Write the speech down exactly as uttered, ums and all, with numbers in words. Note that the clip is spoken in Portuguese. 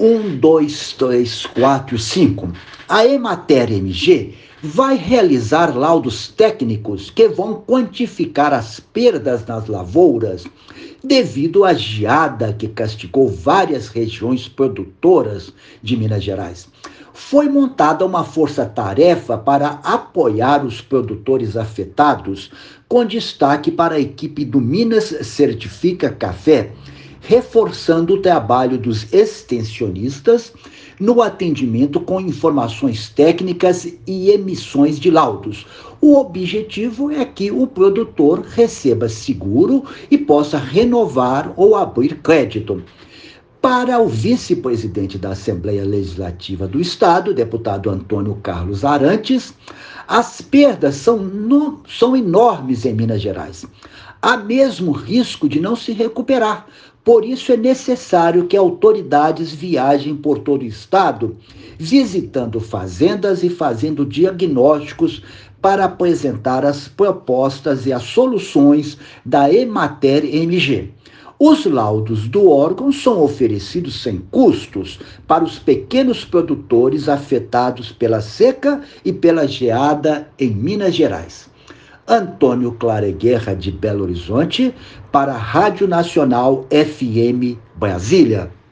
Um, dois, três, quatro, cinco. A Emater M G vai realizar laudos técnicos que vão quantificar as perdas nas lavouras devido à geada que castigou várias regiões produtoras de Minas Gerais. Foi montada uma força-tarefa para apoiar os produtores afetados, com destaque para a equipe do Minas Certifica Café, reforçando o trabalho dos extensionistas no atendimento com informações técnicas e emissões de laudos. O objetivo é que o produtor receba seguro e possa renovar ou abrir crédito. Para o vice-presidente da Assembleia Legislativa do Estado, deputado Antônio Carlos Arantes, as perdas são, no, são enormes em Minas Gerais. Há mesmo risco de não se recuperar. Por isso é necessário que autoridades viajem por todo o estado, visitando fazendas e fazendo diagnósticos para apresentar as propostas e as soluções da Emater M G. Os laudos do órgão são oferecidos sem custos para os pequenos produtores afetados pela seca e pela geada em Minas Gerais. Antônio Clareguerra, de Belo Horizonte, para a Rádio Nacional F M Brasília.